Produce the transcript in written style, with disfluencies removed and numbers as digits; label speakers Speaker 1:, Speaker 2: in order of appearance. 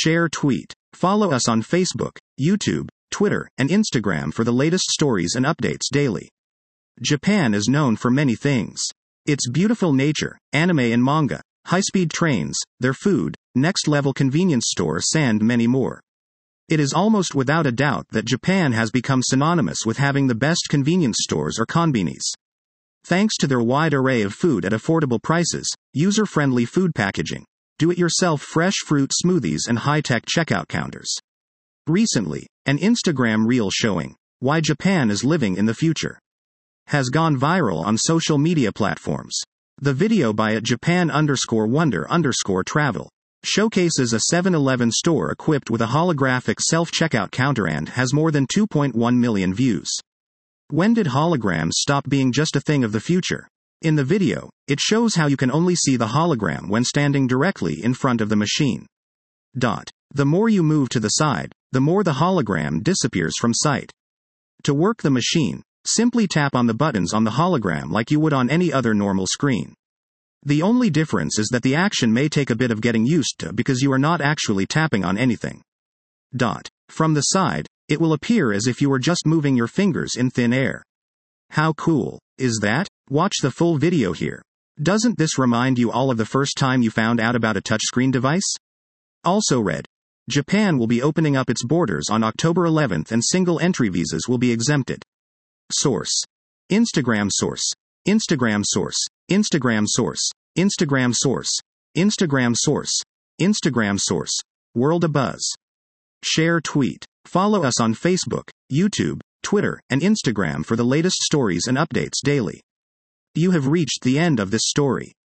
Speaker 1: Share tweet. Follow us on Facebook, YouTube, Twitter, and Instagram for the latest stories and updates daily. Japan is known for many things. Its beautiful nature, anime and manga, high-speed trains, their food, next-level convenience stores and many more. It is almost without a doubt that Japan has become synonymous with having the best convenience stores or konbinis. Thanks to their wide array of food at affordable prices, user-friendly food packaging, do-it-yourself fresh fruit smoothies and high-tech checkout counters. Recently, an Instagram reel showing why Japan is living in the future has gone viral on social media platforms. The video by @Japan_Wonder_Travel showcases a 7-Eleven store equipped with a holographic self-checkout counter and has more than 2.1 million views. When did holograms stop being just a thing of the future? In the video, it shows how you can only see the hologram when standing directly in front of the machine. The more you move to the side, the more the hologram disappears from sight. To work the machine, simply tap on the buttons on the hologram like you would on any other normal screen. The only difference is that the action may take a bit of getting used to because you are not actually tapping on anything. From the side, it will appear as if you were just moving your fingers in thin air. How cool is that? Watch the full video here. Doesn't this remind you all of the first time you found out about a touchscreen device? Also read. Japan will be opening up its borders on October 11th and single entry visas will be exempted. Source. Instagram source. Instagram source. Instagram source. Instagram source. Instagram source. Instagram source. World abuzz. Share tweet. Follow us on Facebook, YouTube, Twitter, and Instagram for the latest stories and updates daily. You have reached the end of this story.